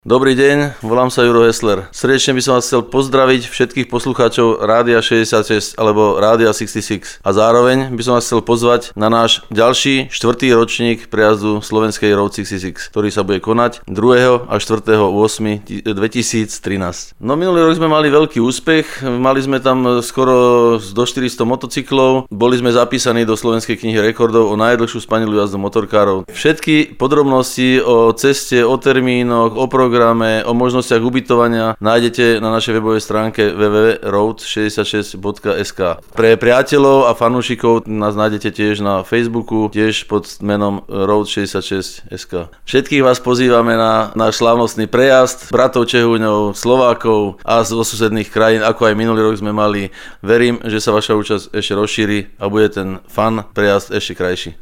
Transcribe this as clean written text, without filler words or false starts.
Dobrý deň, volám sa Juro Hessler. Srdečne by som vás chcel pozdraviť všetkých poslucháčov Rádia 66 alebo Rádia 66 a zároveň by som vás chcel pozvať na náš ďalší 4. ročník prejazdu slovenskej Road 66, ktorý sa bude konať 2. a 4.8.2013. No minulý rok sme mali veľký úspech, mali sme tam skoro do 400 motocyklov, boli sme zapísaní do Slovenskej knihy rekordov o najdlhšiu spanilú jazdu motorkárov. Všetky podrobnosti o ceste, o termínoch, o programe, o možnostiach ubytovania nájdete na našej webovej stránke www.road66.sk. Pre priateľov a fanúšikov nás nájdete tiež na Facebooku, tiež pod menom Road66.sk. Všetkých vás pozývame na náš slávnostný prejazd bratov Čehúňov, Slovákov a zo susedných krajín, ako aj minulý rok sme mali. Verím, že sa vaša účasť ešte rozšíri a bude ten prejazd ešte krajší.